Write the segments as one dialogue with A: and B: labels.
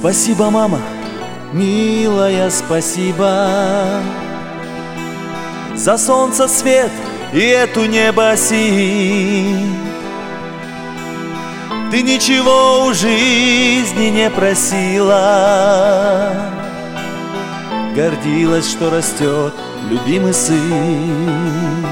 A: Спасибо, мама, милая, спасибо за солнце, свет и эту небосинь. Ты ничего у жизни не просила, гордилась, что растет любимый сын.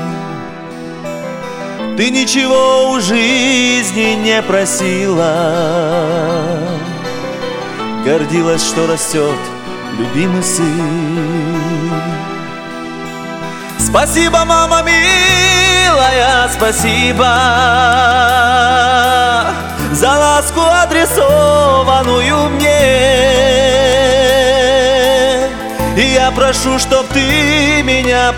A: Ты ничего у жизни не просила, гордилась, что растет любимый сын. Спасибо, мама милая, спасибо за ласку, адресованную мне. И я прошу, чтоб ты меня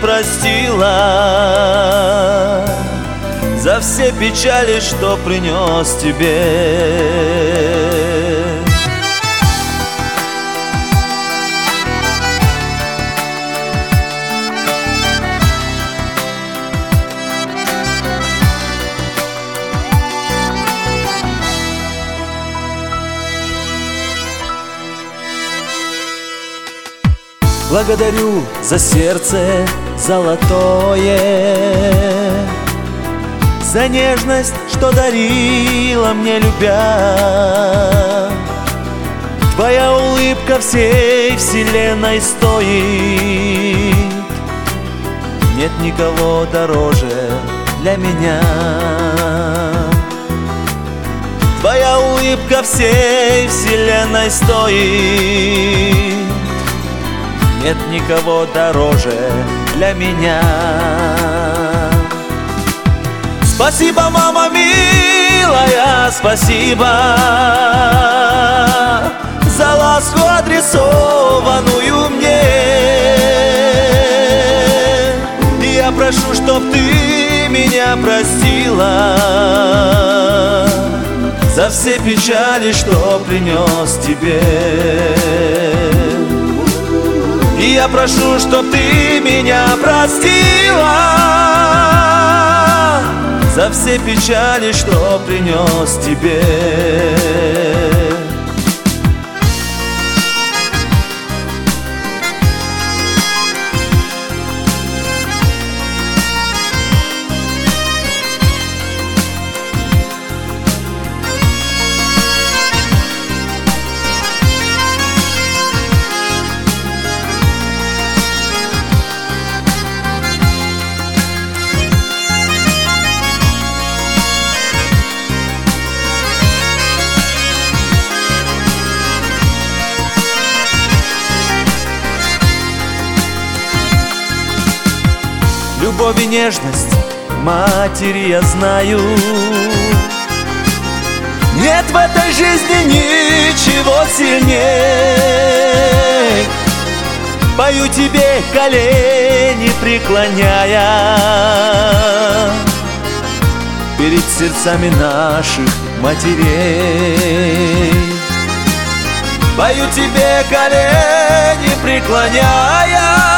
A: простила за все печали, что принес тебе. Благодарю за сердце золотое, за нежность, что дарила мне, любя. Твоя улыбка всей вселенной стоит, нет никого дороже для меня. Твоя улыбка всей вселенной стоит, нет никого дороже для меня. Спасибо, мама милая, спасибо за ласку, адресованную мне. И я прошу, чтоб ты меня простила за все печали, что принес тебе. И я прошу, чтоб ты меня простила за все печали, что принес тебе. Любовь и нежность матери я знаю, нет в этой жизни ничего сильнее. Пою тебе, колени преклоняя перед сердцами наших матерей. Пою тебе, колени преклоняя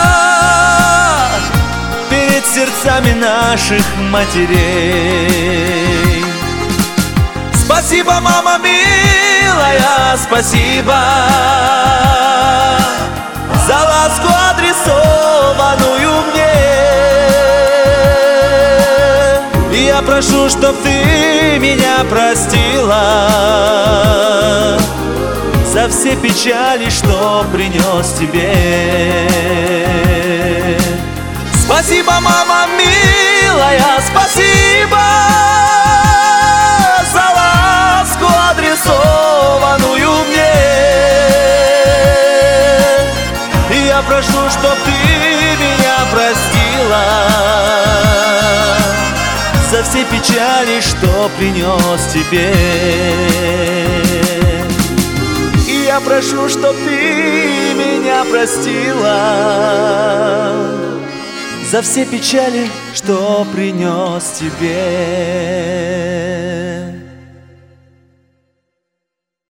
A: перед сердцами наших матерей. Спасибо, мама милая, спасибо за ласку, адресованную мне. И я прошу, чтоб ты меня простила за все печали, что принес тебе. Спасибо, мама милая, спасибо за ласку, адресованную мне. И я прошу, чтоб ты меня простила за все печали, что принес тебе. И я прошу, чтоб ты меня простила за все печали, что принес тебе.